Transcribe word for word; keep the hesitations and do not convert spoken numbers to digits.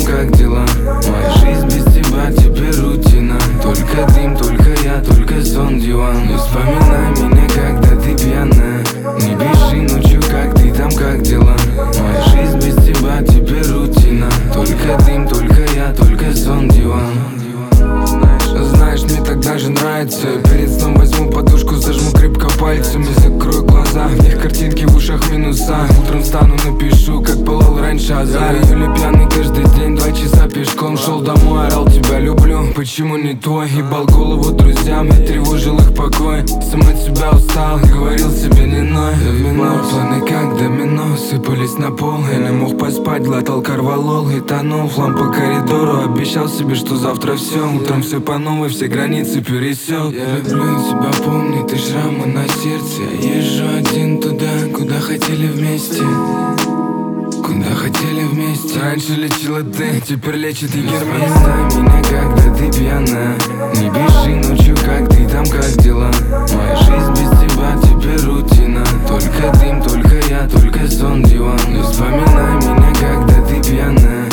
как дела? Моя жизнь без тебя теперь рутина. Только дым, только я, только сон, диван. Не вспоминай меня, когда ты пьяная. Не пиши ночью, как ты там, как дела? Моя жизнь без тебя теперь рутина. Только дым, только я, только сон, диван. Знаешь, мне так даже нравится. Перед сном возьму подушку, зажму крепко пальцами. Закрою глаза, в них картинки, в ушах минуса. Утром встану, напишу, как пылал раньше азар. Июля пьяный каждый день, два часа пешком. Шел домой, орал, тебя люблю, почему не твой? Ебал голову друзьям, я тревожил их покой. Сам от себя устал, говорил себе не ной. Домино, планы как домино, сыпались на пол. Я не мог поспать, глотал карвалол и тонул в лам по коридору. Обещал себе, что завтра все, утром все по новой, все границы пересек. Я люблю тебя, помни, ты шрамы на сердце. Я езжу один туда, куда хотели вместе. Куда хотели вместе. Раньше лечила ты, теперь лечит егермейстер. Вспоминай меня, когда ты пьяная. Не пиши ночью, как ты там, как дела? Моя жизнь без тебя теперь рутина. Только дым, только я, только сон, диван. Не вспоминай меня, когда ты пьяная.